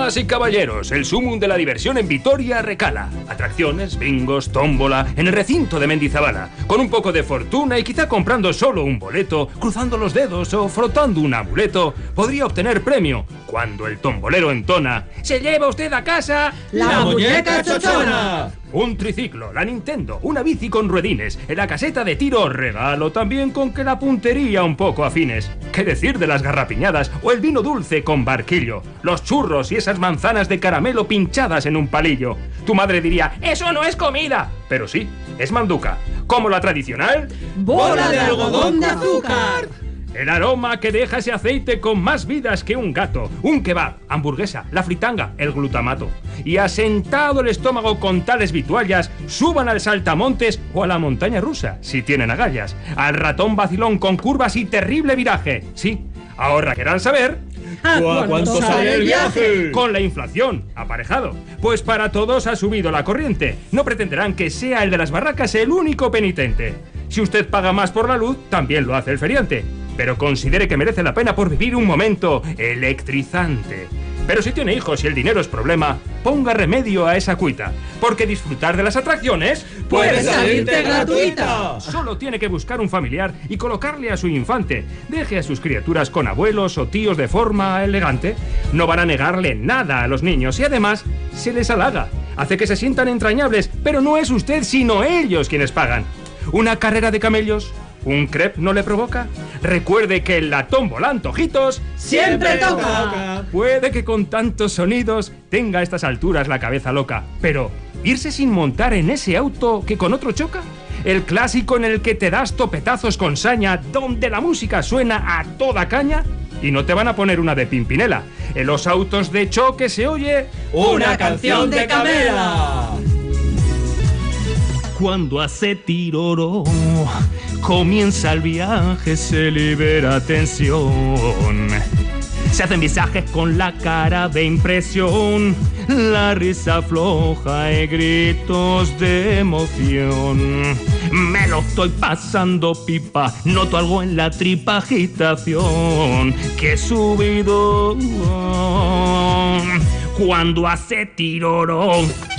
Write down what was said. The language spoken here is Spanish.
Damas y caballeros, el sumum de la diversión en Vitoria recala. Atracciones, bingos, tómbola, en el recinto de Mendizabala. Con un poco de fortuna y quizá comprando solo un boleto, cruzando los dedos o frotando un amuleto, podría obtener premio. Cuando el tombolero entona, ¡se lleva usted a casa la muñeca chochona! Un triciclo, la Nintendo, una bici con ruedines, en la caseta de tiro regalo también con que la puntería un poco afines. ¿Qué decir de las garrapiñadas o el vino dulce con barquillo? Los churros y esas manzanas de caramelo pinchadas en un palillo. Tu madre diría, ¡eso no es comida! Pero sí, es manduca. Como la tradicional... ¡bola de algodón de azúcar! El aroma que deja ese aceite con más vidas que un gato. Un kebab, hamburguesa, la fritanga, el glutamato. Y asentado el estómago con tales vituallas, suban al saltamontes o a la montaña rusa, si tienen agallas. Al ratón vacilón con curvas y terrible viraje. Sí, ahora querrán saber... ¿A cuánto sale el viaje? Con la inflación, aparejado. Pues para todos ha subido la corriente. No pretenderán que sea el de las barracas el único penitente. Si usted paga más por la luz, también lo hace el feriante. Pero considere que merece la pena por vivir un momento electrizante. Pero si tiene hijos y el dinero es problema, ponga remedio a esa cuita. Porque disfrutar de las atracciones ¡puede salirte gratuita! Solo tiene que buscar un familiar y colocarle a su infante. Deje a sus criaturas con abuelos o tíos de forma elegante. No van a negarle nada a los niños y además se les halaga. Hace que se sientan entrañables, pero no es usted sino ellos quienes pagan. ¿Una carrera de camellos? ¿Un crepe no le provoca? Recuerde que en la tómbola antojitos ¡siempre toca! Puede que con tantos sonidos tenga a estas alturas la cabeza loca, pero ¿irse sin montar en ese auto que con otro choca? El clásico en el que te das topetazos con saña, donde la música suena a toda caña. Y no te van a poner una de Pimpinela. En los autos de choque se oye ¡una canción de Camela! Cuando hace tiroro, comienza el viaje, se libera tensión. Se hacen visajes con la cara de impresión, la risa floja y gritos de emoción. Me lo estoy pasando pipa, noto algo en la tripa, agitación que he subido. Cuando hace tiroro.